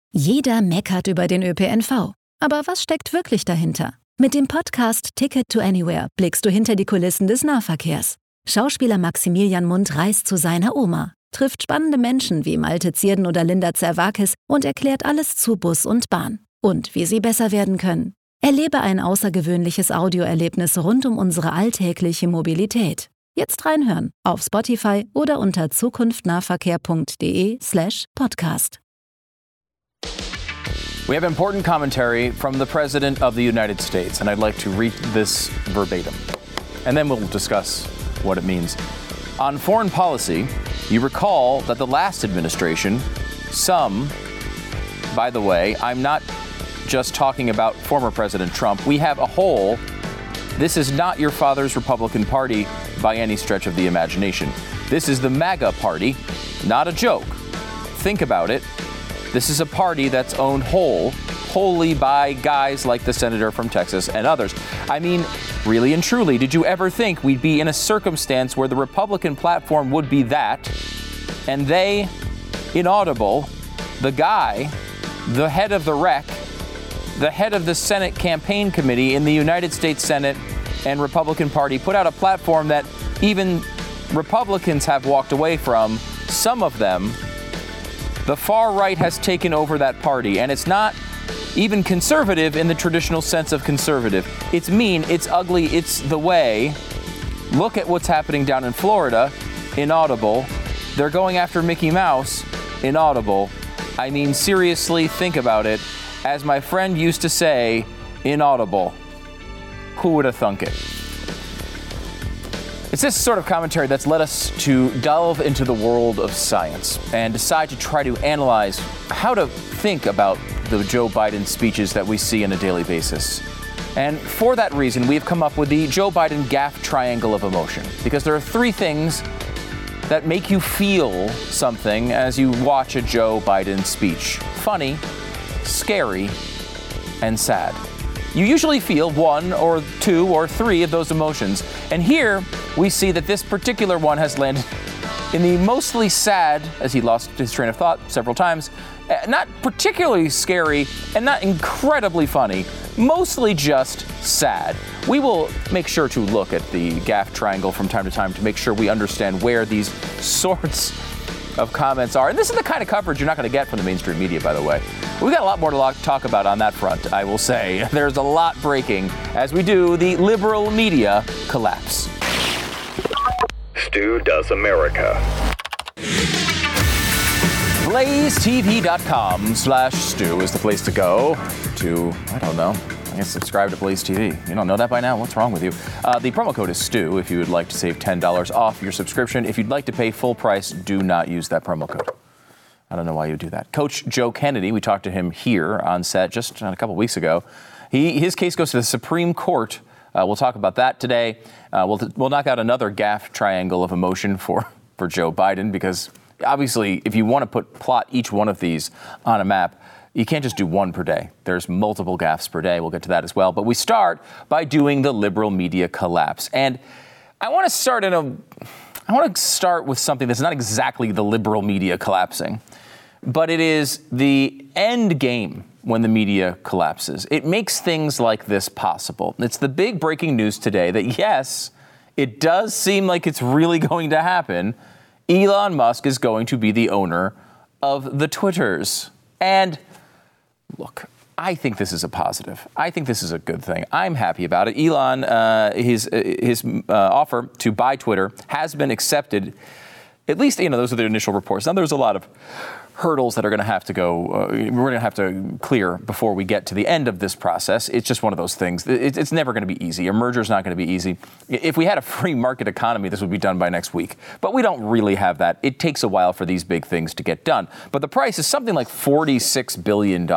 Jeder meckert über den ÖPNV. Aber was steckt wirklich dahinter? Mit dem Podcast Ticket to Anywhere blickst du hinter die Kulissen des Nahverkehrs. Schauspieler Maximilian Mundt reist zu seiner Oma, trifft spannende Menschen wie Malte Zierden oder Linda Zerwakis und erklärt alles zu Bus und Bahn. Und wie sie besser werden können. Erlebe ein außergewöhnliches Audioerlebnis rund um unsere alltägliche Mobilität. Jetzt reinhören auf Spotify oder unter zukunftnahverkehr.de/podcast. We have important commentary from the President of the United States, and I'd like to read this verbatim. And then we'll discuss what it means. On foreign policy, you recall that the last administration, by the way, I'm not just talking about former President Trump. We have a whole. This is not your father's Republican Party by any stretch of the imagination. This is the MAGA party, not a joke. Think about it. This is a party that's owned wholly by guys like the senator from Texas and others. I mean, really and truly, did you ever think we'd be in a circumstance where the Republican platform would be that, and they, inaudible, the guy, the head of the REC, the head of the Senate campaign committee in the United States Senate and Republican Party, put out a platform that even Republicans have walked away from, some of them. The far right has taken over that party, and it's not even conservative in the traditional sense of conservative. It's mean, it's ugly, it's the way. Look at what's happening down in Florida, inaudible. They're going after Mickey Mouse, inaudible. I mean, seriously, think about it. As my friend used to say, inaudible. Who would have thunk it? It's this sort of commentary that's led us to delve into the world of science and decide to try to analyze how to think about the Joe Biden speeches that we see on a daily basis. And for that reason, we have come up with the Joe Biden gaffe triangle of emotion, because there are three things that make you feel something as you watch a Joe Biden speech: funny, scary, and sad. You usually feel one or two or three of those emotions. And here we see that this particular one has landed in the mostly sad, as he lost his train of thought several times, not particularly scary and not incredibly funny, mostly just sad. We will make sure to look at the gaffe triangle from time to time to make sure we understand where these sorts of comments are. And this is the kind of coverage you're not going to get from the mainstream media, by the way. We've got a lot more to talk about on that front, I will say. There's a lot breaking as we do the liberal media collapse. Stu Does America. BlazeTV.com/Stu is the place to go to, I don't know, I guess subscribe to Blaze TV. You don't know that by now? What's wrong with you? The promo code is Stu if you would like to save $10 off your subscription. If you'd like to pay full price, do not use that promo code. I don't know why you would do that. Coach Joe Kennedy, we talked to him here on set just a couple weeks ago. His case goes to the Supreme Court. We'll talk about that today. We'll knock out another gaffe triangle of emotion for Joe Biden, because obviously if you want to plot each one of these on a map, you can't just do one per day. There's multiple gaffes per day. We'll get to that as well. But we start by doing the liberal media collapse. And I want to start with something that's not exactly the liberal media collapsing, but it is the end game when the media collapses. It makes things like this possible. It's the big breaking news today that, yes, it does seem like it's really going to happen. Elon Musk is going to be the owner of the Twitters. And look, I think this is a positive. I think this is a good thing. I'm happy about it. Elon, his offer to buy Twitter has been accepted. At least, those are the initial reports. Now, there's a lot of hurdles that are going to have to we're going to have to clear before we get to the end of this process. It's just one of those things. It's never going to be easy. A merger is not going to be easy. If we had a free market economy, this would be done by next week. But we don't really have that. It takes a while for these big things to get done. But the price is something like $46 billion.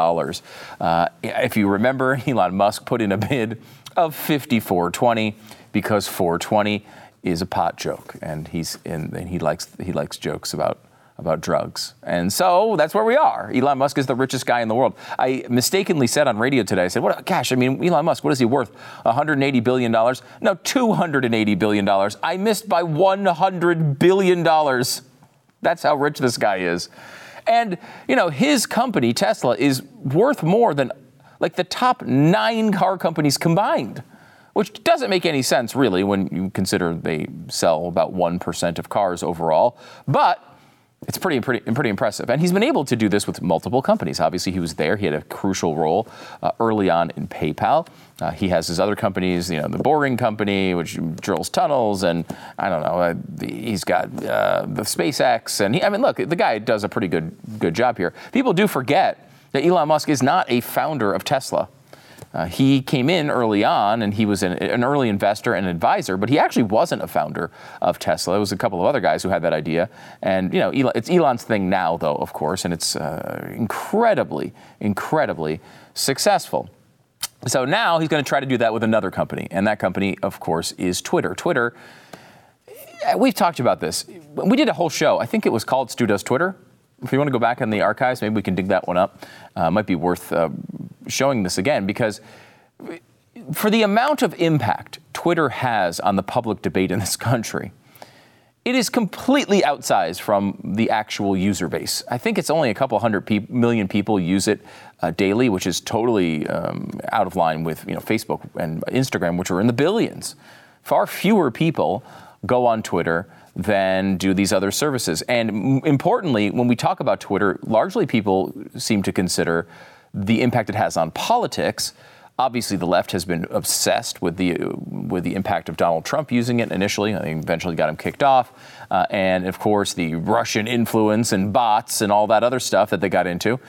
If you remember, Elon Musk put in a bid of $54.20 because 420 is a pot joke, and he likes jokes about drugs. And so that's where we are. Elon Musk is the richest guy in the world. I mistakenly said on radio today, I said, Elon Musk, what is he worth? $180 billion? No, $280 billion. I missed by $100 billion. That's how rich this guy is. And, his company, Tesla, is worth more than like the top 9 car companies combined, which doesn't make any sense, really, when you consider they sell about 1% of cars overall. But it's pretty impressive. And he's been able to do this with multiple companies. Obviously, he was there. He had a crucial role early on in PayPal. He has his other companies, the Boring Company, which drills tunnels. And I don't know, he's got the SpaceX. And look, the guy does a pretty good job here. People do forget that Elon Musk is not a founder of Tesla. He came in early on, and he was an early investor and advisor, but he actually wasn't a founder of Tesla. It was a couple of other guys who had that idea. And, it's Elon's thing now, though, of course, and it's incredibly successful. So now he's going to try to do that with another company, and that company, of course, is Twitter. Twitter, we've talked about this. We did a whole show. I think it was called Stu Does Twitter. If you want to go back in the archives, maybe we can dig that one up. Might be worth showing this again, because for the amount of impact Twitter has on the public debate in this country, it is completely outsized from the actual user base. I think it's only a couple million people use it daily, which is totally out of line with Facebook and Instagram, which are in the billions. Far fewer people go on Twitter than do these other services. And importantly, when we talk about Twitter, largely people seem to consider the impact it has on politics. Obviously, the left has been obsessed with the impact of Donald Trump using it initially. I think eventually got him kicked off. And of course, the Russian influence and bots and all that other stuff that they got into.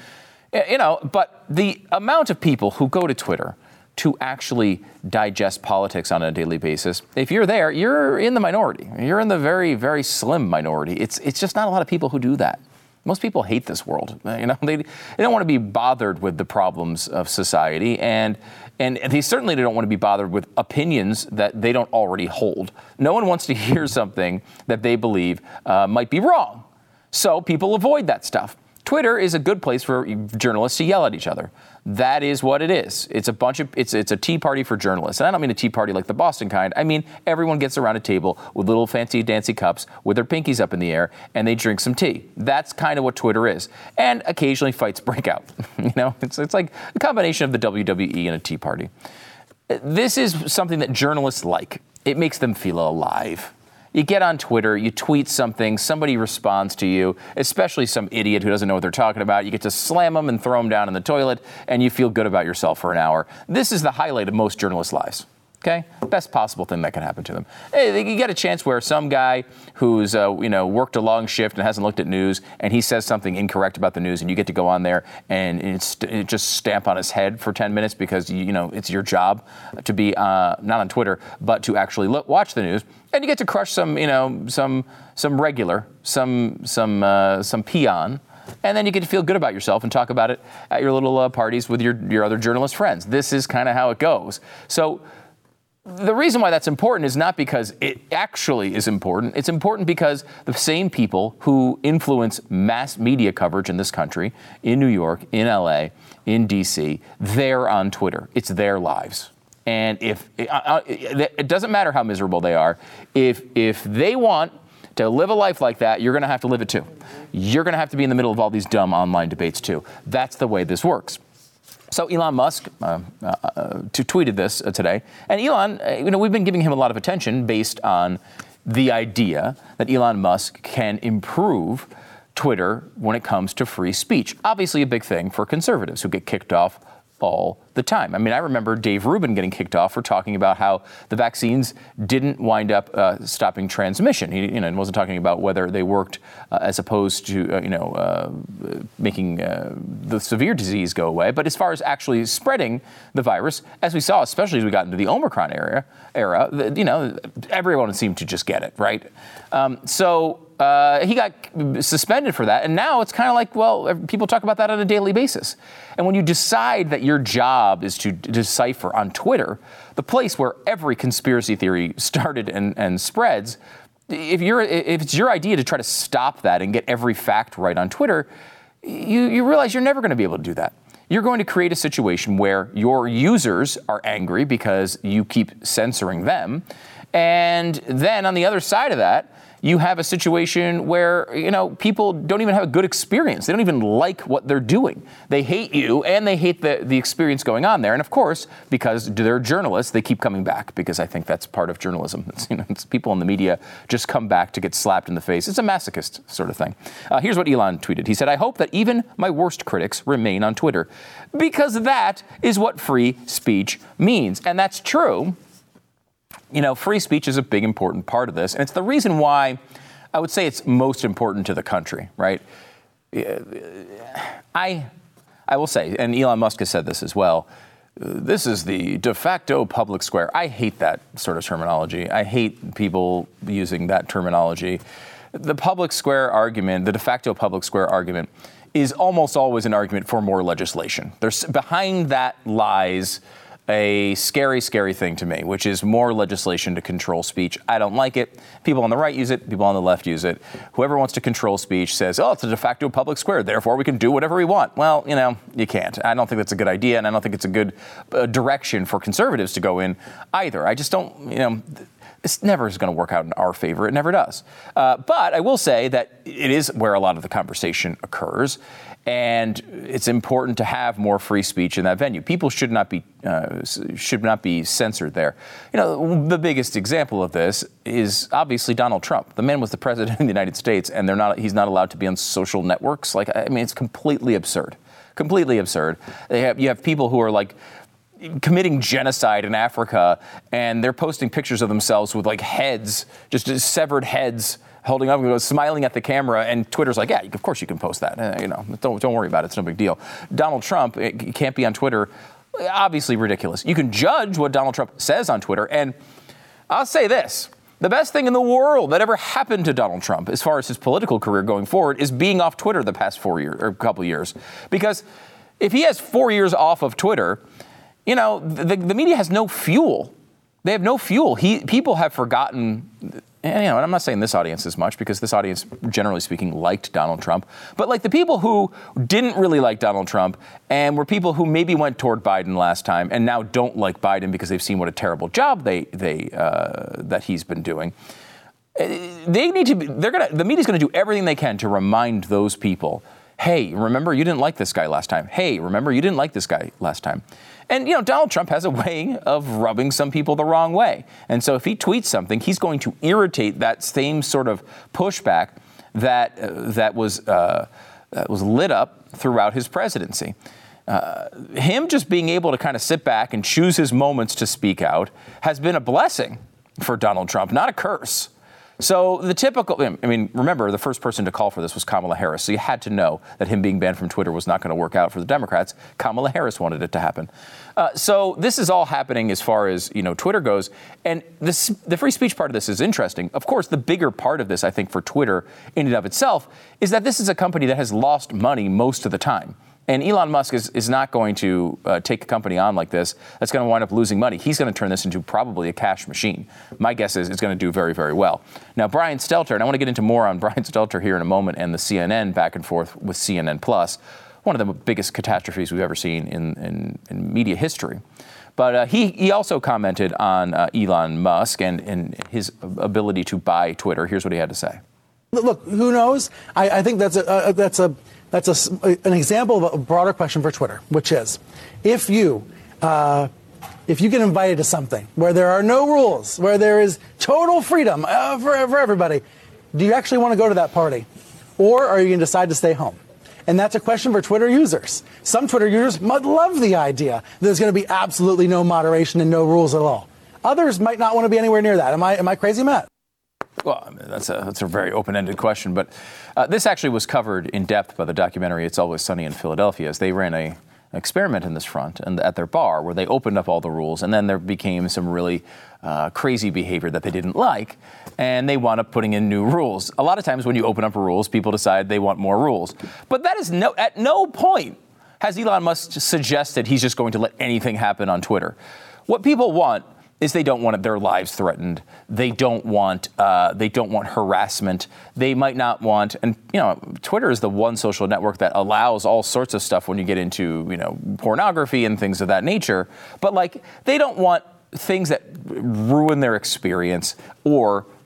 But the amount of people who go to Twitter to actually digest politics on a daily basis, if you're there, you're in the minority. You're in the very, very slim minority. It's just not a lot of people who do that. Most people hate this world. They don't want to be bothered with the problems of society, and they certainly don't want to be bothered with opinions that they don't already hold. No one wants to hear something that they believe might be wrong. So people avoid that stuff. Twitter is a good place for journalists to yell at each other. That is what it is. It's a tea party for journalists. And I don't mean a tea party like the Boston kind. I mean, everyone gets around a table with little fancy dancy cups with their pinkies up in the air, and they drink some tea. That's kind of what Twitter is. And occasionally fights break out. It's like a combination of the WWE and a tea party. This is something that journalists like. It makes them feel alive. You get on Twitter, you tweet something, somebody responds to you, especially some idiot who doesn't know what they're talking about. You get to slam them and throw them down in the toilet, and you feel good about yourself for an hour. This is the highlight of most journalists' lives. Okay? Best possible thing that can happen to them. Hey, you get a chance where some guy who's, worked a long shift and hasn't looked at news, and he says something incorrect about the news, and you get to go on there and just stamp on his head for 10 minutes because, it's your job to be, not on Twitter, but to actually watch the news. And you get to crush some regular, some peon. And then you get to feel good about yourself and talk about it at your little parties with your other journalist friends. This is kind of how it goes. So the reason why that's important is not because it actually is important. It's important because the same people who influence mass media coverage in this country, in New York, in LA, in DC, they're on Twitter. It's their lives. And if it doesn't matter how miserable they are, if they want to live a life like that, you're going to have to live it too. You're going to have to be in the middle of all these dumb online debates too. That's the way this works. So Elon Musk tweeted this today. And Elon, we've been giving him a lot of attention based on the idea that Elon Musk can improve Twitter when it comes to free speech. Obviously a big thing for conservatives who get kicked off all the time. I mean, I remember Dave Rubin getting kicked off for talking about how the vaccines didn't wind up stopping transmission. He wasn't talking about whether they worked as opposed to, making the severe disease go away. But as far as actually spreading the virus, as we saw, especially as we got into the Omicron era, everyone seemed to just get it, right? He got suspended for that. And now it's kind of like, well, people talk about that on a daily basis. And when you decide that your job is to decipher on Twitter, the place where every conspiracy theory started and spreads, if it's your idea to try to stop that and get every fact right on Twitter, you realize you're never going to be able to do that. You're going to create a situation where your users are angry because you keep censoring them. And then on the other side of that, you have a situation where, people don't even have a good experience. They don't even like what they're doing. They hate you, and they hate the experience going on there. And of course, because they're journalists, they keep coming back, because I think that's part of journalism. It's people in the media just come back to get slapped in the face. It's a masochist sort of thing. Here's what Elon tweeted. He said, "I hope that even my worst critics remain on Twitter, because that is what free speech means." And that's true. Free speech is a big, important part of this. And it's the reason why I would say it's most important to the country, right? I will say, and Elon Musk has said this as well, this is the de facto public square. I hate that sort of terminology. I hate people using that terminology. The public square argument, the de facto public square argument, is almost always an argument for more legislation. Behind that lies a scary, scary thing to me, which is more legislation to control speech. I don't like it. People on the right use it. People on the left use it. Whoever wants to control speech says, it's a de facto public square, therefore we can do whatever we want. Well, you can't. I don't think that's a good idea, and I don't think it's a good direction for conservatives to go in either. I just don't, this never is going to work out in our favor. It never does. But I will say that it is where a lot of the conversation occurs. And it's important to have more free speech in that venue. People should not be censored there. The biggest example of this is obviously Donald Trump. The man was the president of the United States, and he's not allowed to be on social networks. It's completely absurd. Completely absurd. You have people who are committing genocide in Africa, and they're posting pictures of themselves with heads, just severed heads, holding up, smiling at the camera, and Twitter's like, yeah, of course you can post that. Don't worry about it. It's no big deal. Donald Trump can't be on Twitter. Obviously ridiculous. You can judge what Donald Trump says on Twitter, and I'll say this. The best thing in the world that ever happened to Donald Trump, as far as his political career going forward, is being off Twitter the past 4 years, or couple years. Because if he has 4 years off of Twitter, the media has no fuel. They have no fuel. People have forgotten, and I'm not saying this audience as much, because this audience, generally speaking, liked Donald Trump. But the people who didn't really like Donald Trump and were people who maybe went toward Biden last time and now don't like Biden because they've seen what a terrible job that he's been doing. They need to be. The media's going to do everything they can to remind those people, hey, remember you didn't like this guy last time. Hey, remember you didn't like this guy last time. And, Donald Trump has a way of rubbing some people the wrong way. And so if he tweets something, he's going to irritate that same sort of pushback that was lit up throughout his presidency. Him just being able to kind of sit back and choose his moments to speak out has been a blessing for Donald Trump, not a curse. So the typical, remember, the first person to call for this was Kamala Harris. So you had to know that him being banned from Twitter was not going to work out for the Democrats. Kamala Harris wanted it to happen. So this is all happening as far as, Twitter goes. And the free speech part of this is interesting. Of course, the bigger part of this, I think, for Twitter in and of itself, is that this is a company that has lost money most of the time. And Elon Musk is not going to take a company on like this that's going to wind up losing money. He's going to turn this into probably a cash machine. My guess is it's going to do very, very well. Now, Brian Stelter, and I want to get into more on Brian Stelter here in a moment, and the CNN back and forth with CNN Plus, one of the biggest catastrophes we've ever seen in media history. But he also commented on Elon Musk and his ability to buy Twitter. Here's what he had to say. Look, who knows? I think that's an example of a broader question for Twitter, which is, if you get invited to something where there are no rules, where there is total freedom for everybody, do you actually want to go to that party? Or are you going to decide to stay home? And that's a question for Twitter users. Some Twitter users might love the idea that there's going to be absolutely no moderation and no rules at all. Others might not want to be anywhere near that. Am I crazy, Matt? Well, that's a very open-ended question, but this actually was covered in depth by the documentary It's Always Sunny in Philadelphia, as they ran an experiment in this front and at their bar where they opened up all the rules, and then there became some really crazy behavior that they didn't like, and they wound up putting in new rules. A lot of times when you open up rules, people decide they want more rules. But that is at no point has Elon Musk suggested he's just going to let anything happen on Twitter. What people want is they don't want their lives threatened. They don't want harassment. They might not want, and Twitter is the one social network that allows all sorts of stuff when you get into pornography and things of that nature. But they don't want things that ruin their experience or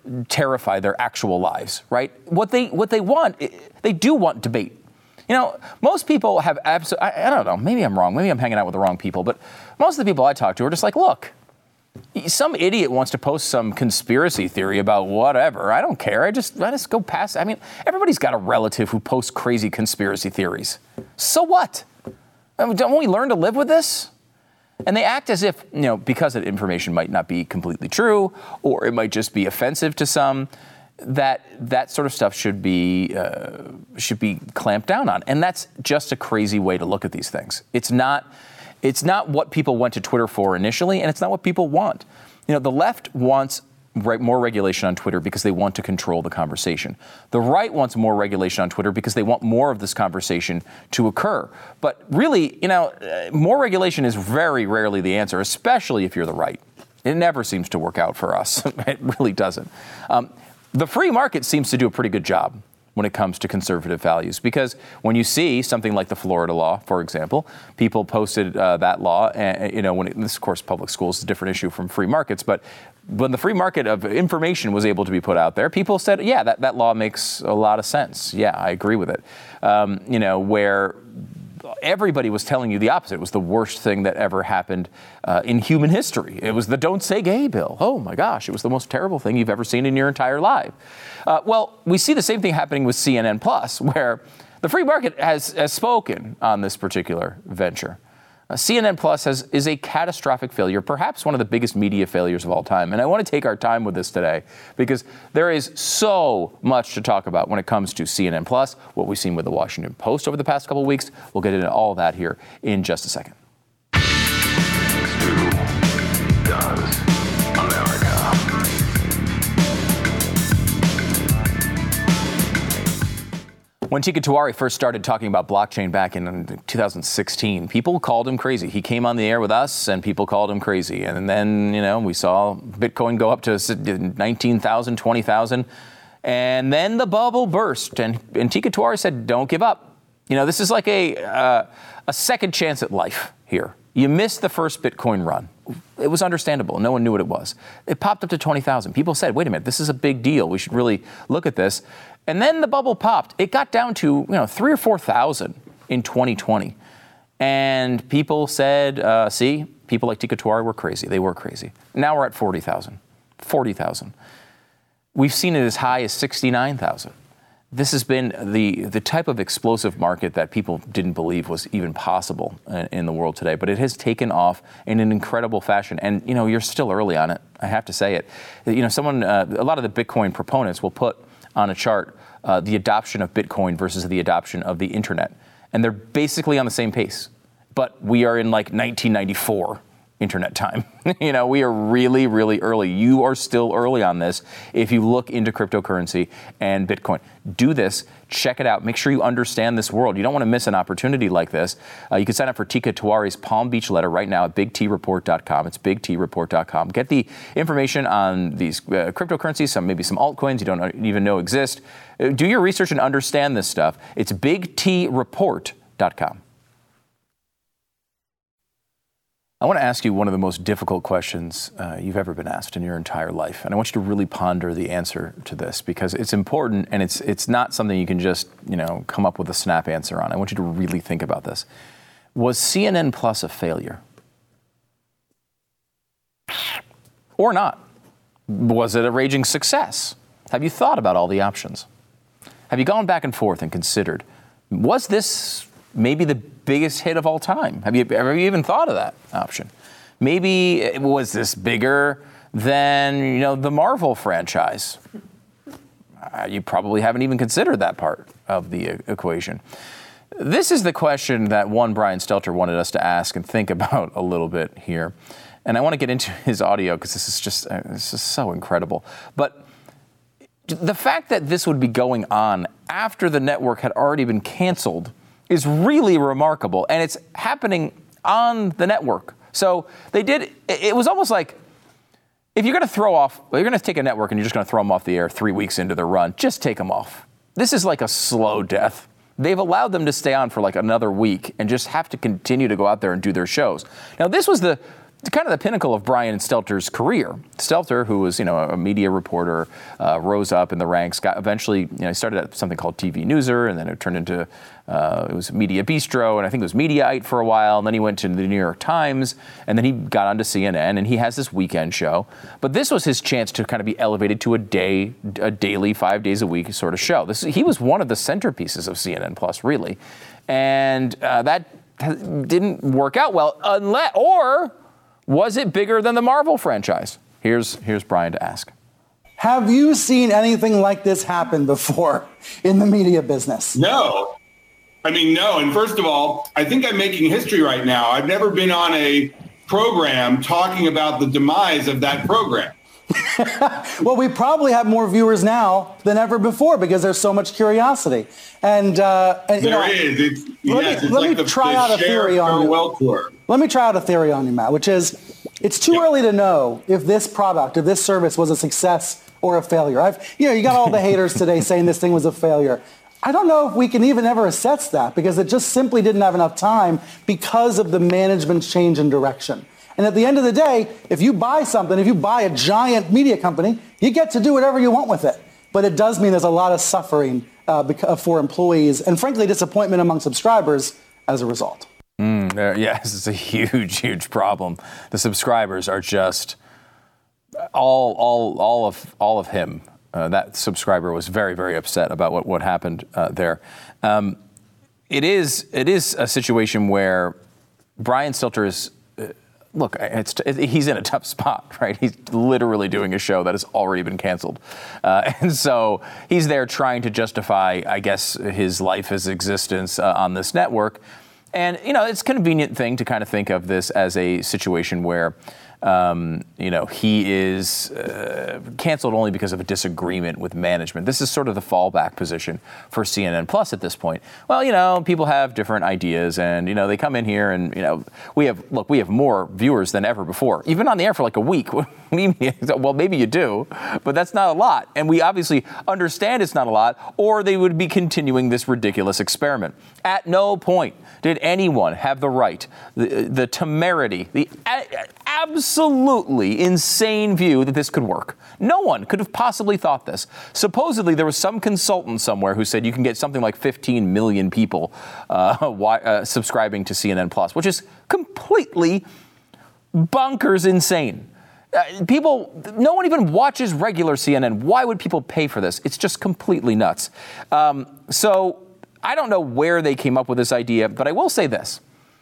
terrify their actual lives, right? What they want, they do want debate. You know, most people have I don't know, maybe I'm wrong, maybe I'm hanging out with the wrong people, but most of the people I talk to are just like, look, some idiot wants to post some conspiracy theory about whatever. I don't care. I just go past. I mean, everybody's got a relative who posts crazy conspiracy theories. So what? I mean, don't we learn to live with this? And they act as if, you know, because that information might not be completely true, or it might just be offensive to some, that sort of stuff should be clamped down on. And that's just a crazy way to look at these things. It's not what people went to Twitter for initially, and it's not what people want. You know, the left wants more regulation on Twitter because they want to control the conversation. The right wants more regulation on Twitter because they want more of this conversation to occur. But really, you know, more regulation is very rarely the answer, especially if you're the right. It never seems to work out for us. It really doesn't. The free market seems to do a pretty good job when it comes to conservative values, because when you see something like the Florida law, for example, people posted that law, and, you know, this, of course, public schools is a different issue from free markets, but when the free market of information was able to be put out there, people said, yeah, that law makes a lot of sense. Yeah, I agree with it. You know, where everybody was telling you the opposite. It was the worst thing that ever happened in human history. It was the Don't Say Gay bill. Oh my gosh, it was the most terrible thing you've ever seen in your entire life. Well, we see the same thing happening with CNN Plus, where the free market has spoken on this particular venture. CNN Plus is a catastrophic failure, perhaps one of the biggest media failures of all time. And I want to take our time with this today because there is so much to talk about when it comes to CNN Plus, what we've seen with the Washington Post over the past couple of weeks. We'll get into all of that here in just a second. When Teeka Tiwari first started talking about blockchain back in 2016, people called him crazy. He came on the air with us and people called him crazy. And then, you know, we saw Bitcoin go up to 19,000, 20,000. And then the bubble burst. And Teeka Tiwari said, don't give up. You know, this is like a second chance at life here. You missed the first Bitcoin run. It was understandable. No one knew what it was. It popped up to 20,000. People said, wait a minute, this is a big deal. We should really look at this. And then the bubble popped. It got down to, you know, 3,000 or 4,000 in 2020. And people said, see, people like Teeka Tiwari were crazy. They were crazy. Now we're at 40,000. We've seen it as high as 69,000. This has been the type of explosive market that people didn't believe was even possible in the world today. But it has taken off in an incredible fashion. And, you know, you're still early on it. I have to say it. You know, a lot of the Bitcoin proponents will put on a chart the adoption of Bitcoin versus the adoption of the internet. And they're basically on the same pace. But we are in like 1994 internet time. You know, we are really, really early. You are still early on this if you look into cryptocurrency and Bitcoin. Do this. Check it out. Make sure you understand this world. You don't want to miss an opportunity like this. You can sign up for Teeka Tiwari's Palm Beach letter right now at bigtreport.com. It's bigtreport.com. Get the information on these cryptocurrencies, maybe some altcoins you don't even know exist. Do your research and understand this stuff. It's bigtreport.com. I want to ask you one of the most difficult questions you've ever been asked in your entire life. And I want you to really ponder the answer to this because it's important and it's not something you can just, you know, come up with a snap answer on. I want you to really think about this. Was CNN Plus a failure? Or not? Was it a raging success? Have you thought about all the options? Have you gone back and forth and considered, was this maybe the biggest hit of all time? Have you even thought of that option? Maybe was this bigger than, you know, the Marvel franchise? You probably haven't even considered that part of the equation. This is the question that one Brian Stelter wanted us to ask and think about a little bit here. And I want to get into his audio because this is just so incredible. But the fact that this would be going on after the network had already been canceled is really remarkable, and it's happening on the network. So it was almost like, if you're going to take a network and you're just going to throw them off the air 3 weeks into the run, just take them off. This is like a slow death. They've allowed them to stay on for like another week and just have to continue to go out there and do their shows. Now, this was the kind of the pinnacle of Brian Stelter's career. Stelter, who was, a media reporter, rose up in the ranks, eventually, he started at something called TV Newser, and then it turned into, it was Media Bistro, and I think it was Mediaite for a while, and then he went to the New York Times, and then he got onto CNN, and he has this weekend show. But this was his chance to kind of be elevated to a daily, 5 days a week sort of show. He was one of the centerpieces of CNN Plus, really. And that didn't work out well, or was it bigger than the Marvel franchise? Here's Brian to ask. Have you seen anything like this happen before in the media business? No. No. And first of all, I think I'm making history right now. I've never been on a program talking about the demise of that program. Well, we probably have more viewers now than ever before because there's so much curiosity. And there is. Let me try out a theory on you. Let me try out a theory on you, Matt, which is it's too early to know if this product, if this service was a success or a failure. You got all the haters today saying this thing was a failure. I don't know if we can even ever assess that because it just simply didn't have enough time because of the management's change in direction. And at the end of the day, if you buy something, if you buy a giant media company, you get to do whatever you want with it. But it does mean there's a lot of suffering for employees and, frankly, disappointment among subscribers as a result. Yes, it's a huge, huge problem. The subscribers are just all of him. That subscriber was very, very upset about what happened there. It is a situation where Brian Stelter is. Look, he's in a tough spot, right? He's literally doing a show that has already been canceled. And so he's there trying to justify, I guess, his life, his existence on this network. And, it's a convenient thing to kind of think of this as a situation where, he is canceled only because of a disagreement with management. This is sort of the fallback position for CNN Plus at this point. Well, people have different ideas and, they come in here and, we have more viewers than ever before, even on the air for like a week. Well, maybe you do, but that's not a lot. And we obviously understand it's not a lot, or they would be continuing this ridiculous experiment. At no point did anyone have the right, the temerity, the absolutely insane view that this could work. No one could have possibly thought this. Supposedly, there was some consultant somewhere who said you can get something like 15 million people subscribing to CNN Plus, which is completely bonkers insane. No one even watches regular CNN. Why would people pay for this? It's just completely nuts. So I don't know where they came up with this idea, but I will say this.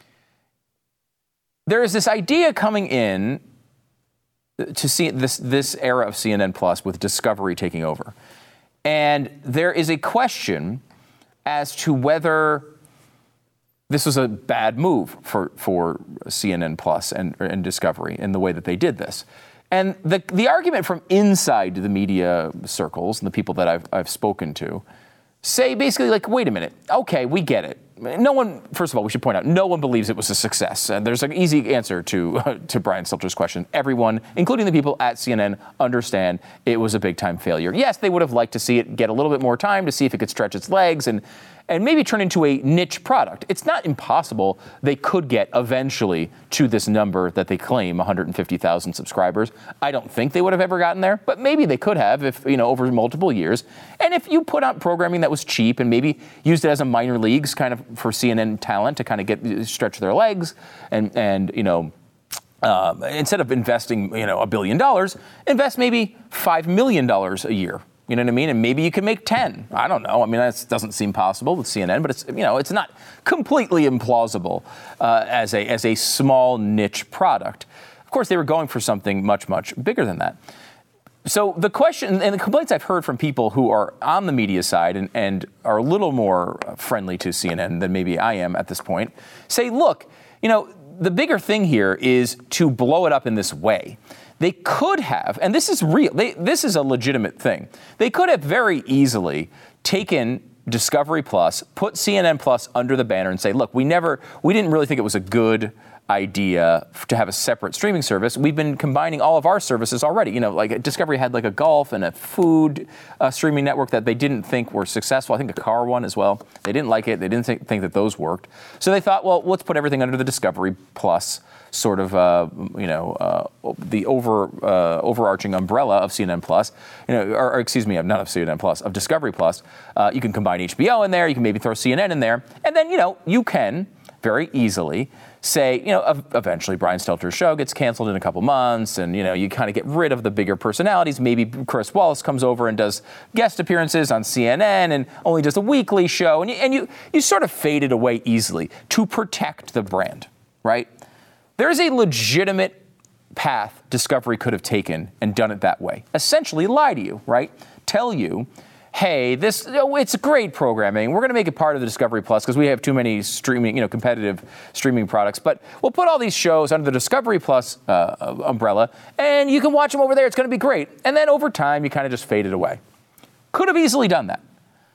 There is this idea coming in to see this era of CNN Plus with Discovery taking over. And there is a question as to whether this was a bad move for CNN Plus and Discovery in the way that they did this. And the argument from inside the media circles and the people that I've spoken to say basically like, wait a minute, okay, we get it. No one, first of all, we should point out, no one believes it was a success. And there's an easy answer to Brian Stelter's question. Everyone, including the people at CNN, understand it was a big-time failure. Yes, they would have liked to see it get a little bit more time to see if it could stretch its legs and maybe turn into a niche product. It's not impossible they could get eventually to this number that they claim, 150,000 subscribers. I don't think they would have ever gotten there, but maybe they could have if, over multiple years. And if you put out programming that was cheap and maybe used it as a minor leagues kind of for CNN talent to kind of stretch their legs and instead of investing, $1 billion, invest maybe $5 million a year. You know what I mean? And maybe you can make 10. I don't know. I mean, that doesn't seem possible with CNN, but it's not completely implausible as a small niche product. Of course, they were going for something much, much bigger than that. So the question and the complaints I've heard from people who are on the media side and are a little more friendly to CNN than maybe I am at this point say, look, the bigger thing here is to blow it up in this way. They could have, and this is real, this is a legitimate thing. They could have very easily taken Discovery Plus, put CNN Plus under the banner and say, look, we didn't really think it was a good idea to have a separate streaming service. We've been combining all of our services already. Like Discovery had like a golf and a food streaming network that they didn't think were successful. I think a car one as well. They didn't like it. They didn't think that those worked. So they thought, well, let's put everything under the Discovery Plus sort of, the overarching umbrella of CNN Plus, or excuse me, not of CNN Plus, of Discovery Plus. You can combine HBO in there. You can maybe throw CNN in there. And then, you can very easily say, eventually Brian Stelter's show gets canceled in a couple months and, you kind of get rid of the bigger personalities. Maybe Chris Wallace comes over and does guest appearances on CNN and only does a weekly show. And you sort of fade it away easily to protect the brand, right? There's a legitimate path Discovery could have taken and done it that way. Essentially lie to you, right? Tell you, hey, it's great programming. We're going to make it part of the Discovery Plus because we have too many streaming, competitive streaming products. But we'll put all these shows under the Discovery Plus umbrella, and you can watch them over there. It's going to be great. And then over time, you kind of just fade it away. Could have easily done that.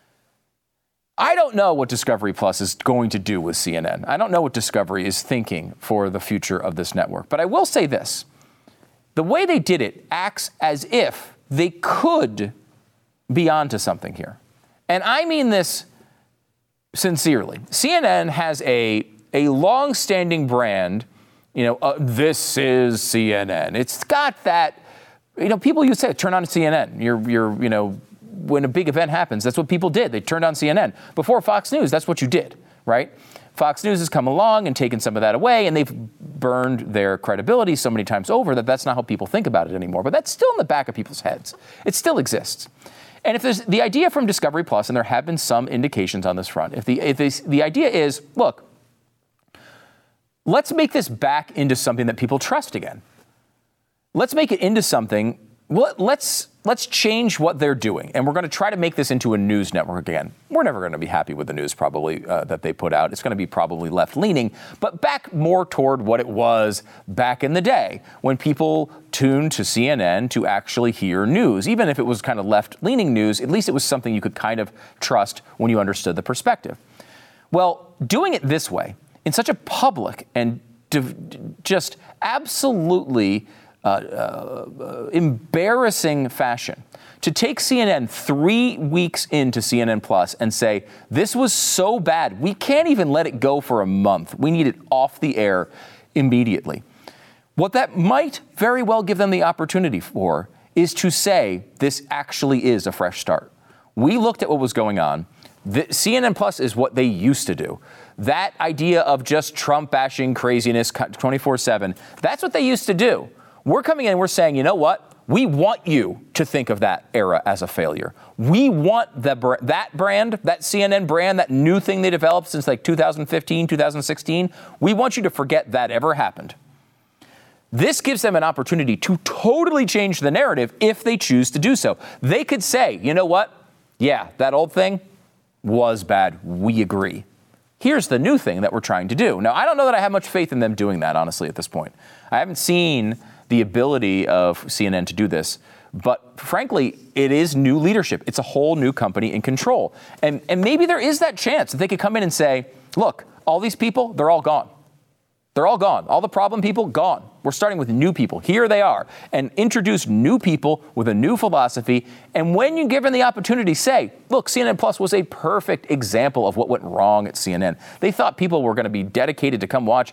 I don't know what Discovery Plus is going to do with CNN. I don't know what Discovery is thinking for the future of this network. But I will say this. The way they did it acts as if they could be onto something here. And I mean this sincerely. CNN has a long-standing brand, this is CNN. It's got that, people used to say, turn on CNN. You're when a big event happens, that's what people did. They turned on CNN. Before Fox News, that's what you did, right? Fox News has come along and taken some of that away, and they've burned their credibility so many times over that that's not how people think about it anymore. But that's still in the back of people's heads. It still exists. And if there's the idea from Discovery Plus, and there have been some indications on this front, if the idea is, look, let's make this back into something that people trust again. Let's make it into something. Let's change what they're doing, and we're going to try to make this into a news network again. We're never going to be happy with the news probably that they put out. It's going to be probably left-leaning, but back more toward what it was back in the day when people tuned to CNN to actually hear news. Even if it was kind of left-leaning news, at least it was something you could kind of trust when you understood the perspective. Well, doing it this way, in such a public and just absolutely embarrassing fashion, to take CNN 3 weeks into CNN Plus and say, this was so bad, we can't even let it go for a month. We need it off the air immediately. What that might very well give them the opportunity for is to say, this actually is a fresh start. We looked at what was going on. CNN Plus is what they used to do. That idea of just Trump bashing craziness 24/7, that's what they used to do. We're coming in and we're saying, you know what? We want you to think of that era as a failure. We want that brand, that CNN brand, that new thing they developed since like 2015, 2016. We want you to forget that ever happened. This gives them an opportunity to totally change the narrative if they choose to do so. They could say, you know what? Yeah, that old thing was bad. We agree. Here's the new thing that we're trying to do. Now, I don't know that I have much faith in them doing that, honestly, at this point. I haven't seen the ability of CNN to do this. But frankly, it is new leadership. It's a whole new company in control. And maybe there is that chance that they could come in and say, look, all these people, they're all gone. They're all gone. All the problem people, gone. We're starting with new people. Here they are. And introduce new people with a new philosophy. And when you're given the opportunity, say, look, CNN Plus was a perfect example of what went wrong at CNN. They thought people were going to be dedicated to come watch,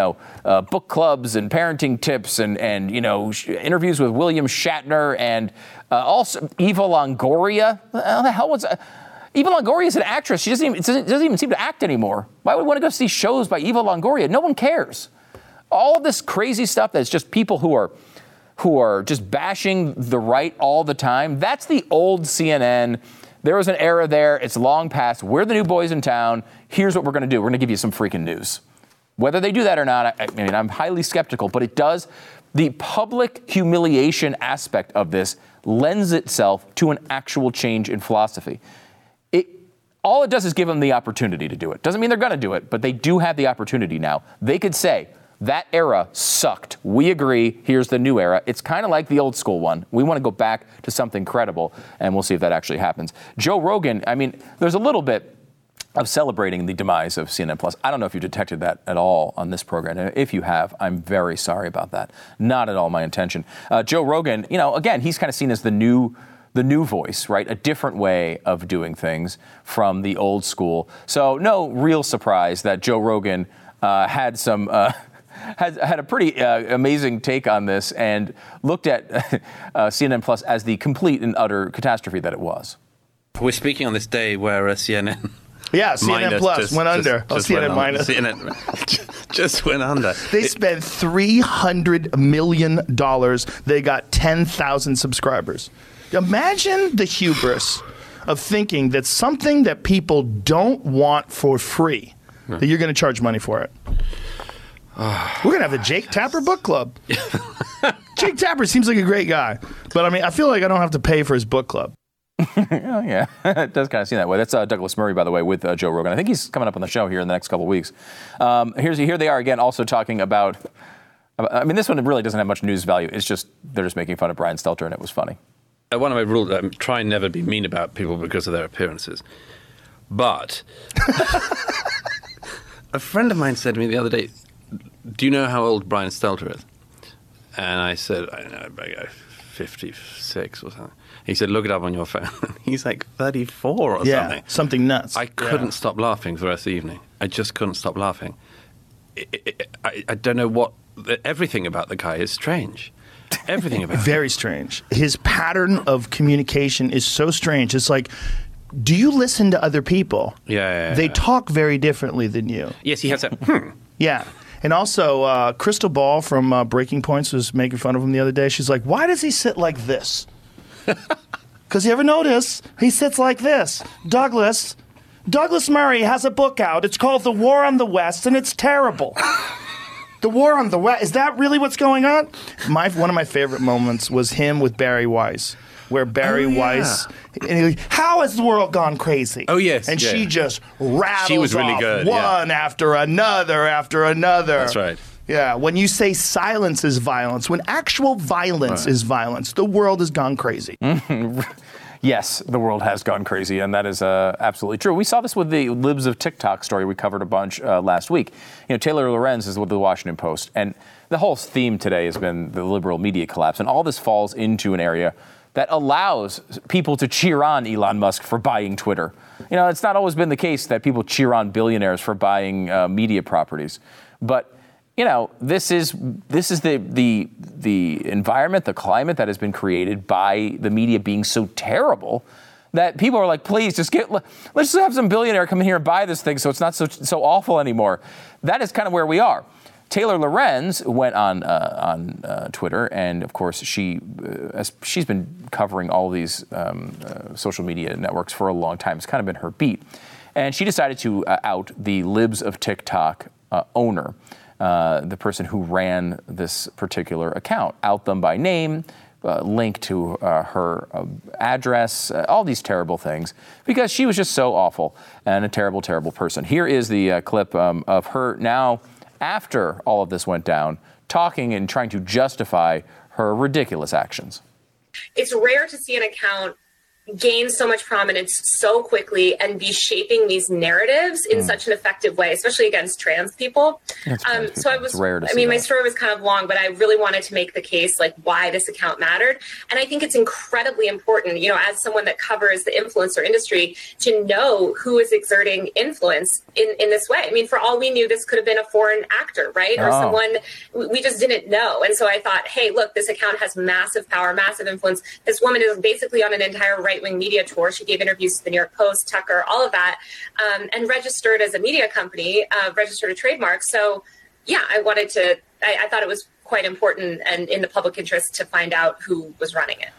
book clubs and parenting tips and interviews with William Shatner and also Eva Longoria. How the hell was that? Eva Longoria is an actress. She doesn't even seem to act anymore. Why would we want to go see shows by Eva Longoria? No one cares. All this crazy stuff that's just people who are just bashing the right all the time. That's the old CNN. There was an era there. It's long past. We're the new boys in town. Here's what we're going to do. We're going to give you some freaking news. Whether they do that or not, I'm highly skeptical, but it does. The public humiliation aspect of this lends itself to an actual change in philosophy. All it does is give them the opportunity to do it. Doesn't mean they're going to do it, but they do have the opportunity now. They could say, That era sucked. We agree. Here's the new era. It's kind of like the old school one. We want to go back to something credible, and we'll see if that actually happens. Joe Rogan, I mean, there's a little bit of celebrating the demise of CNN Plus. I don't know if you detected that at all on this program. If you have, I'm very sorry about that. Not at all my intention. Joe Rogan, again, he's kind of seen as the new voice, right? A different way of doing things from the old school. So no real surprise that Joe Rogan had a pretty amazing take on this and looked at CNN Plus as the complete and utter catastrophe that it was. We're speaking on this day where CNN... Yeah, CNN Plus went under. CNN minus. CNN just went under. They spent $300 million. They got 10,000 subscribers. Imagine the hubris of thinking that something that people don't want for free, that you're going to charge money for it. We're going to have the Jake Tapper book club. Jake Tapper seems like a great guy. But, I mean, I feel like I don't have to pay for his book club. Oh, yeah, it does kind of seem that way. That's Douglas Murray, by the way, with Joe Rogan. I think he's coming up on the show here in the next couple of weeks. Here they are again, also talking about, I mean, this one really doesn't have much news value. It's just, they're just making fun of Brian Stelter, and it was funny. One of my rules, I try and never be mean about people because of their appearances. But a friend of mine said to me the other day, do you know how old Brian Stelter is? And I said, I don't know, about 56 or something. He said, look it up on your phone. He's like 34 or something. Something nuts. I couldn't stop laughing for the rest of the evening. I just couldn't stop laughing. I don't know what... Everything about the guy is strange. Everything about Very strange. His pattern of communication is so strange. It's like, do you listen to other people? Yeah. They talk very differently than you. Yes, he has that... Yeah. And also, Crystal Ball from Breaking Points was making fun of him the other day. She's like, why does he sit like this? Because you ever notice, he sits like this. Douglas Murray has a book out. It's called The War on the West, and it's terrible. The War on the West. Is that really what's going on? One of my favorite moments was him with Barry Weiss, where Barry Weiss, and he, how has the world gone crazy? Oh, yes. And she just rattles she was really off good, one after another after another. That's right. Yeah, when you say silence is violence, when actual violence is violence, the world has gone crazy. Yes, the world has gone crazy, and that is absolutely true. We saw this with the Libs of TikTok story we covered a bunch last week. Taylor Lorenz is with the Washington Post, and the whole theme today has been the liberal media collapse, and all this falls into an area that allows people to cheer on Elon Musk for buying Twitter. It's not always been the case that people cheer on billionaires for buying media properties, but this is the environment, the climate that has been created by the media being so terrible that people are like, please let's just have some billionaire come in here and buy this thing so it's not so awful anymore. That is kind of where we are. Taylor Lorenz went on Twitter, and of course she's been covering all these social media networks for a long time. It's kind of been her beat, and she decided to out the Libs of TikTok owner. The person who ran this particular account, out them by name, link to her address, all these terrible things, because she was just so awful and a terrible, terrible person. Here is the clip of her now, after all of this went down, talking and trying to justify her ridiculous actions. It's rare to see an account gain so much prominence so quickly and be shaping these narratives in such an effective way, especially against trans people. So my story was kind of long, but I really wanted to make the case like why this account mattered. And I think it's incredibly important, as someone that covers the influencer industry, to know who is exerting influence in this way. I mean, for all we knew, this could have been a foreign actor, right? Or someone we just didn't know. And so I thought, hey, look, this account has massive power, massive influence. This woman is basically on an entire right-wing media tour. She gave interviews to the New York Post, Tucker, all of that, and registered as a media company, registered a trademark. So, yeah, I thought it was quite important and in the public interest to find out who was running it.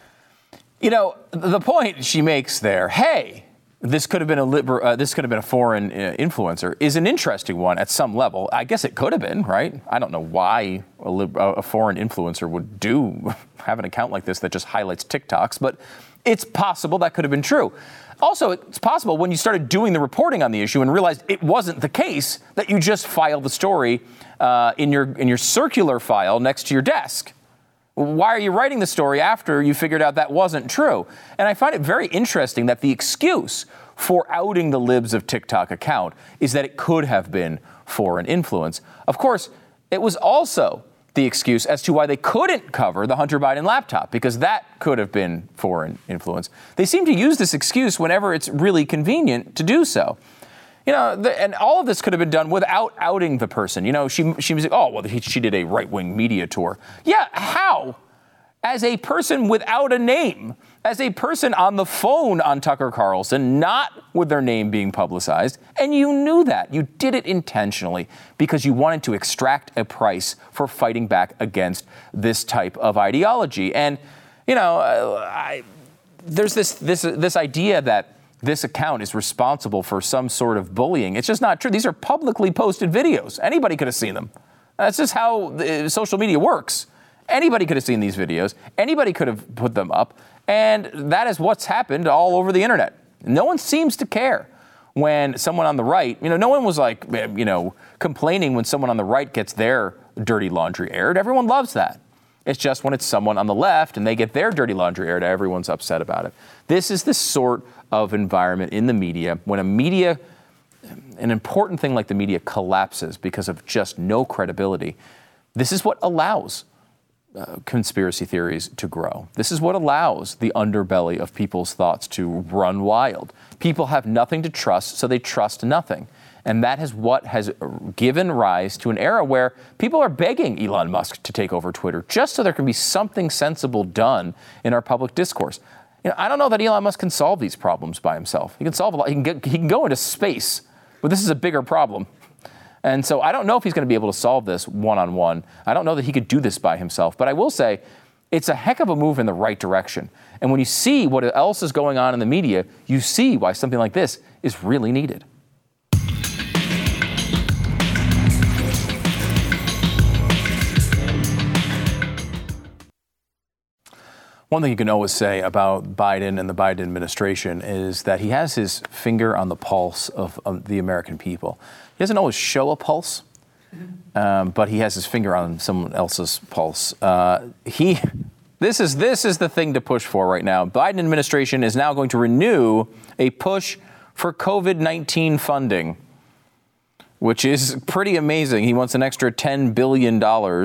The point she makes there, hey, this could have been a foreign influencer, is an interesting one at some level. I guess it could have been, right? I don't know why a foreign influencer would do, have an account like this that just highlights TikToks, but it's possible that could have been true. Also, it's possible when you started doing the reporting on the issue and realized it wasn't the case that you just filed the story in your circular file next to your desk. Why are you writing the story after you figured out that wasn't true? And I find it very interesting that the excuse for outing the Libs of TikTok account is that it could have been foreign influence. Of course, it was also the excuse as to why they couldn't cover the Hunter Biden laptop, because that could have been foreign influence. They seem to use this excuse whenever it's really convenient to do so. You know, and all of this could have been done without outing the person. You know, she was like, oh, well, she did a right-wing media tour. Yeah, how? As a person without a name, as a person on the phone on Tucker Carlson, not with their name being publicized, and you knew that. You did it intentionally because you wanted to extract a price for fighting back against this type of ideology. And, you know, there's this idea that this account is responsible for some sort of bullying. It's just not true. These are publicly posted videos. Anybody could have seen them. That's just how social media works. Anybody could have seen these videos. Anybody could have put them up. And that is what's happened all over the internet. No one seems to care when someone on the right, you know, no one was like, you know, complaining when someone on the right gets their dirty laundry aired. Everyone loves that. It's just when it's someone on the left and they get their dirty laundry aired, everyone's upset about it. This is the sort of environment in the media when an important thing like the media collapses because of just no credibility. This is what allows conspiracy theories to grow. This is what allows the underbelly of people's thoughts to run wild. People have nothing to trust, so they trust nothing. And that is what has given rise to an era where people are begging Elon Musk to take over Twitter just so there can be something sensible done in our public discourse. You know, I don't know that Elon Musk can solve these problems by himself. He can solve a lot. He can go into space, but this is a bigger problem. And so I don't know if he's going to be able to solve this one-on-one. I don't know that he could do this by himself. But I will say it's a heck of a move in the right direction. And when you see what else is going on in the media, you see why something like this is really needed. One thing you can always say about Biden and the Biden administration is that he has his finger on the pulse of the American people. He doesn't always show a pulse, but he has his finger on someone else's pulse. This is the thing to push for right now. Biden administration is now going to renew a push for COVID-19 funding, which is pretty amazing. He wants an extra $10 billion,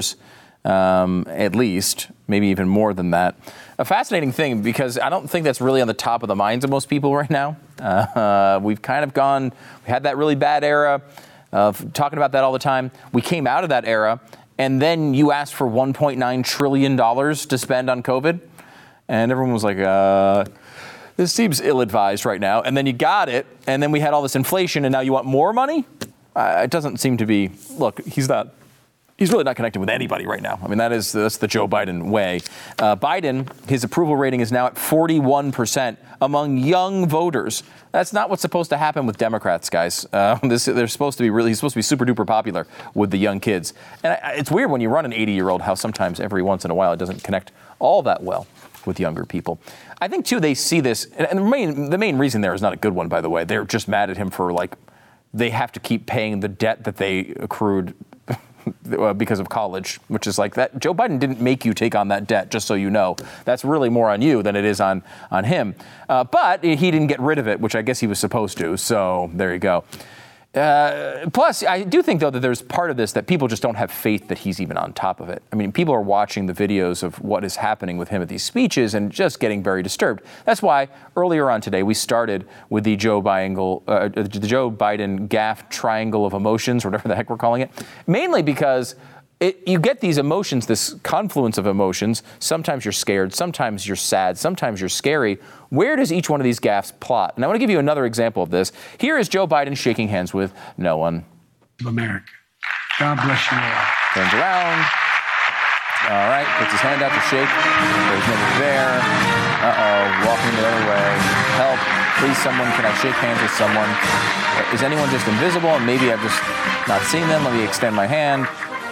at least, maybe even more than that. A fascinating thing, because I don't think that's really on the top of the minds of most people right now. We've kind of we had that really bad era of talking about that all the time. We came out of that era, and then you asked for $1.9 trillion to spend on COVID, and everyone was like, this seems ill-advised right now. And then you got it, and then we had all this inflation, and now you want more money? It doesn't seem to be, look, he's really not connecting with anybody right now. I mean, that's the Joe Biden way. Biden, his approval rating is now at 41% among young voters. That's not what's supposed to happen with Democrats, guys. He's supposed to be super duper popular with the young kids. And it's weird when you run an 80-year-old how sometimes every once in a while it doesn't connect all that well with younger people. I think, too, they see this, and the main reason there is not a good one, by the way. They're just mad at him for, they have to keep paying the debt that they accrued because of college, which is like that. Joe Biden didn't make you take on that debt, just so you know. That's really more on you than it is on him. But he didn't get rid of it, which I guess he was supposed to. So there you go. Plus, I do think, though, that there's part of this that people just don't have faith that he's even on top of it. I mean, people are watching the videos of what is happening with him at these speeches and just getting very disturbed. That's why earlier on today we started with the Joe Biden gaffe triangle of emotions, or whatever the heck we're calling it, mainly because you get these emotions, this confluence of emotions. Sometimes you're scared, sometimes you're sad, sometimes you're scary. Where does each one of these gaffes plot? And I want to give you another example of this. Here is Joe Biden shaking hands with no one. America. God bless you all. Turns around. All right, puts his hand out to shake. There's nobody there. Walking the other way. Help. Please, someone, can I shake hands with someone? Is anyone just invisible and maybe I've just not seen them? Let me extend my hand.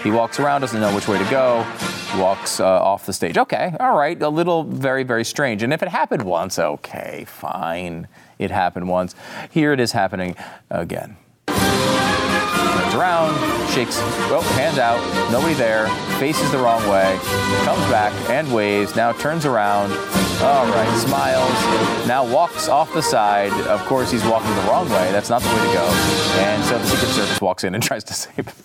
He walks around, doesn't know which way to go, walks off the stage. Okay, all right, a little very, very strange. And if it happened once, okay, fine. It happened once. Here it is happening again. Turns around, shakes, hands out, nobody there, faces the wrong way, comes back and waves, now turns around, all right, smiles, now walks off the side. Of course, he's walking the wrong way. That's not the way to go. And so the Secret Service walks in and tries to save him.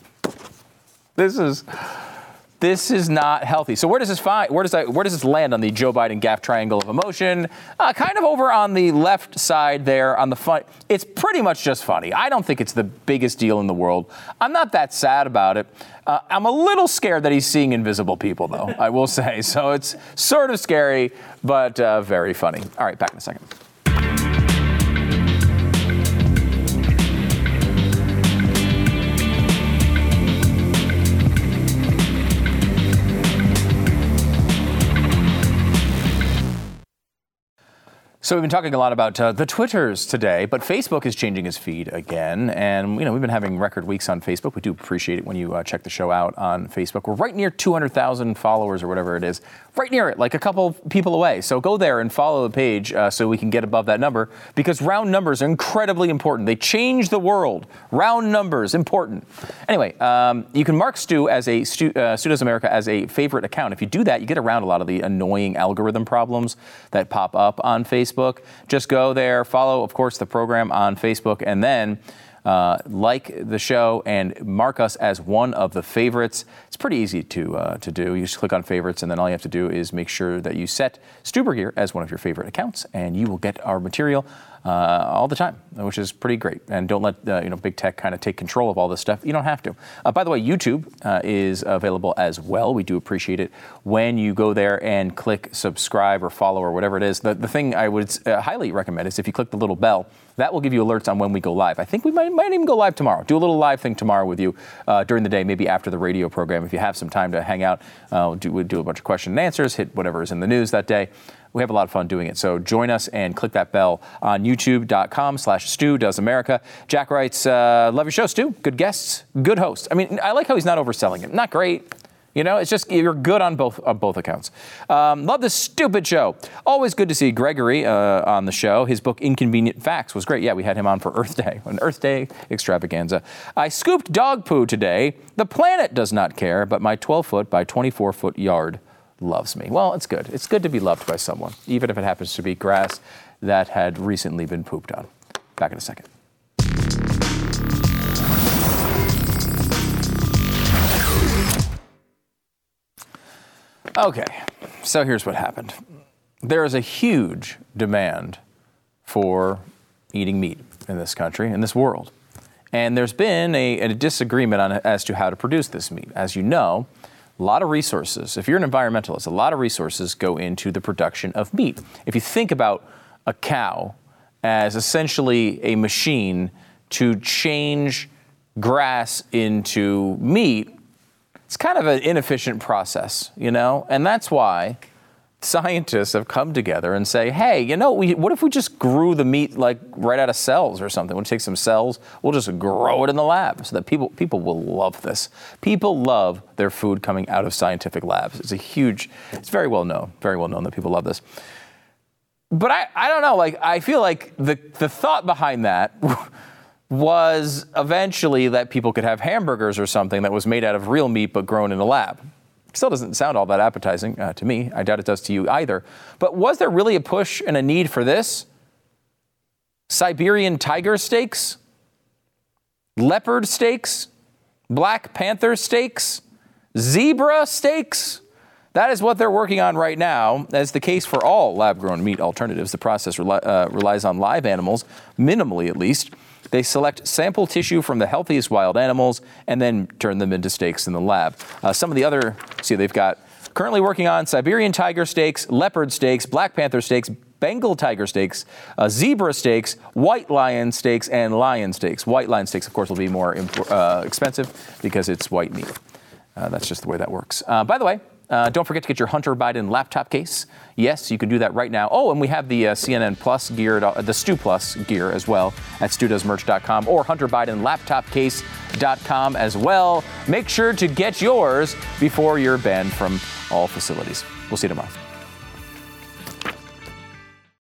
This is not healthy. So where does this land on the Joe Biden gaffe triangle of emotion? Kind of over on the left side there on the fun. It's pretty much just funny. I don't think it's the biggest deal in the world. I'm not that sad about it. I'm a little scared that he's seeing invisible people, though, I will say. So it's sort of scary, but very funny. All right, back in a second. So we've been talking a lot about the Twitters today, but Facebook is changing its feed again. And, we've been having record weeks on Facebook. We do appreciate it when you check the show out on Facebook. We're right near 200,000 followers or whatever it is. Right near it, like a couple people away. So go there and follow the page so we can get above that number, because round numbers are incredibly important. They change the world. Round numbers, important. Anyway, you can mark Stu as Stu Does America as a favorite account. If you do that, you get around a lot of the annoying algorithm problems that pop up on Facebook. Just go there, follow, of course, the program on Facebook, and then like the show and mark us as one of the favorites. It's pretty easy to do. You just click on favorites, and then all you have to do is make sure that you set Stu Burguiere as one of your favorite accounts, and you will get our material all the time, which is pretty great. And don't let big tech kind of take control of all this stuff. You don't have to. By the way, YouTube is available as well. We do appreciate it when you go there and click subscribe or follow or whatever it is. The thing I would highly recommend is if you click the little bell, that will give you alerts on when we go live. I think we might even go live tomorrow. Do a little live thing tomorrow with you during the day, maybe after the radio program. If you have some time to hang out, we'll do a bunch of question and answers, hit whatever is in the news that day. We have a lot of fun doing it. So join us and click that bell on youtube.com/Stu Does America. Jack writes, love your show, Stu. Good guests, good host. I mean, I like how he's not overselling it. Not great. It's just you're good on both accounts. Love this stupid show. Always good to see Gregory on the show. His book Inconvenient Facts was great. Yeah, we had him on for Earth Day, an Earth Day extravaganza. I scooped dog poo today. The planet does not care, but my 12-foot by 24-foot yard loves me. Well, it's good. It's good to be loved by someone, even if it happens to be grass that had recently been pooped on. Back in a second. Okay, so here's what happened. There is a huge demand for eating meat in this country, in this world. And there's been a disagreement as to how to produce this meat. As you know, a lot of resources, if you're an environmentalist, a lot of resources go into the production of meat. If you think about a cow as essentially a machine to change grass into meat, it's kind of an inefficient process, and that's why scientists have come together and say, hey, what if we just grew the meat like right out of cells or something? We'll take some cells, we'll just grow it in the lab so that people will love this. People love their food coming out of scientific labs. It's very well known that people love this. But I don't know, I feel like the thought behind that was eventually that people could have hamburgers or something that was made out of real meat but grown in a lab. Still doesn't sound all that appetizing to me. I doubt it does to you either. But was there really a push and a need for this? Siberian tiger steaks? Leopard steaks? Black panther steaks? Zebra steaks? That is what they're working on right now. As the case for all lab-grown meat alternatives, the process relies on live animals, minimally at least. They select sample tissue from the healthiest wild animals and then turn them into steaks in the lab. Some of the other, they've got currently working on Siberian tiger steaks, leopard steaks, black panther steaks, Bengal tiger steaks, zebra steaks, white lion steaks, and lion steaks. White lion steaks, of course, will be more expensive because it's white meat. That's just the way that works. By the way, Don't forget to get your Hunter Biden laptop case. Yes, you can do that right now. Oh, and we have the CNN Plus gear, the Stu Plus gear as well at StuDoesMerch.com or HunterBidenLaptopCase.com as well. Make sure to get yours before you're banned from all facilities. We'll see you tomorrow.